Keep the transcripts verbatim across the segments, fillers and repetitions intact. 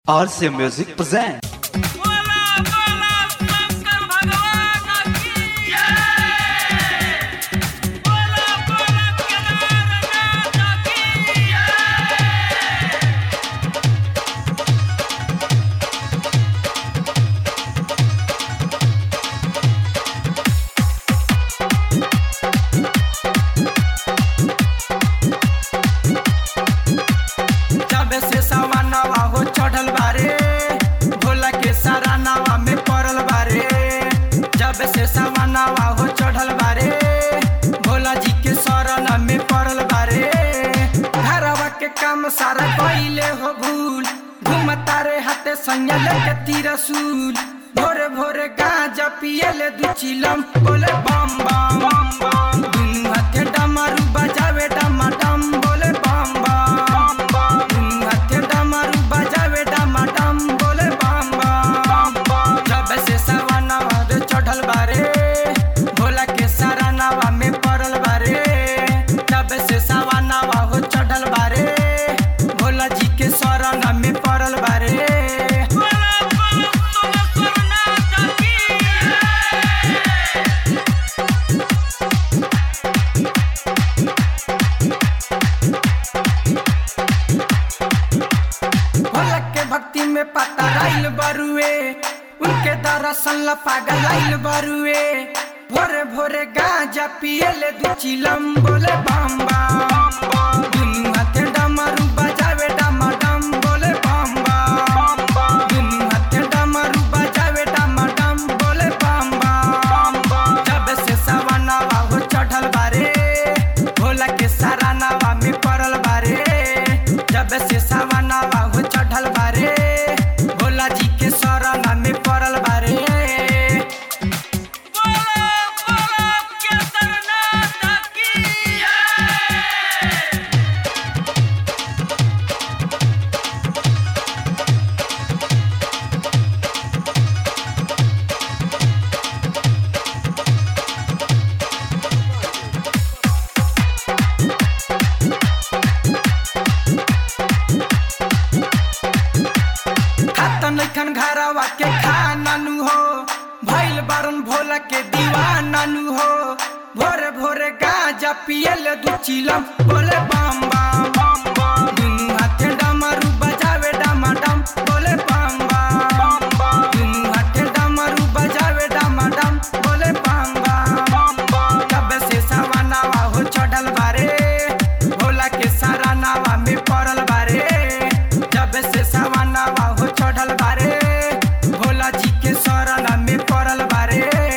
R C Music present. चढ़ल बारे भोला के सारा नावा में पड़ल बारे। जब से सावनावा हो चढ़ल बारे भोला जी के शरण में पड़ल बारे। घरवा के काम सारा कइले हो भूल घूमता रे हाथे संग लेके तिरसूल। भोरे भोरे गांजा पियले दू चिलम बोले बम बम बम बम। दुनू हाथे डमरू बजावे डमाडम बोले बम बम बम। दुनू हाथे डमरू बजावे डमाडम बोले बम बम। जब से सावनावा हो चढ़ल बारे भोला के सारा नावा में पड़ल बारे। जब से सावनावा हो चढ़ल बारे भोला जी के शरण में पड़ल बारे। भक्ति में पता राइल बरुए उनके दरअसल पागल आइल बरुए। भोरे भोरे गांजा पियले दू चिलम बोले बम बम। दुनू हाथे डमरू बजावे डमाडम बोले बम बम। दुनू हाथे डमरू बजावे डमाडम बोले बम बम। जब से सावनावा हो चढ़ल बारे भोला के सारा नावा में पड़ल बारे। जब से सावनावा हो चढ़ल बारे भोला जी के शरण में पड़ल बारे। नैखन घरवा के खाना नु हो भइल बारन भोला के दीवाना नु हो। भोरे भोरे गांजा पियले दू चिलम बोले बम बम। दुनू हाथे डमरू बजावे डमाडम बोले बम बम। दुनू हाथे डमरू बजावे डमाडम बोले बम बम। जब से सावनावा हो चढ़ल बारे भोला के सारा नावा में पड़ल बारे। जब से सावनावा हो चढ़ल बारे भोला जी के शरण में पड़ल बारे।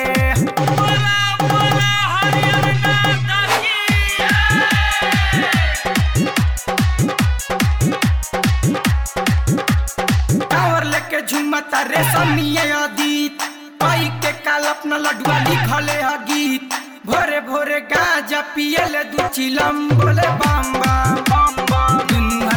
कांवर लेके झुमता रे समिया अदीत पाई के काल अपना लडुआ लिखले ह गीत। भोरे भोरे गांजा पियले दू चिलम बोले बम बम। दुनू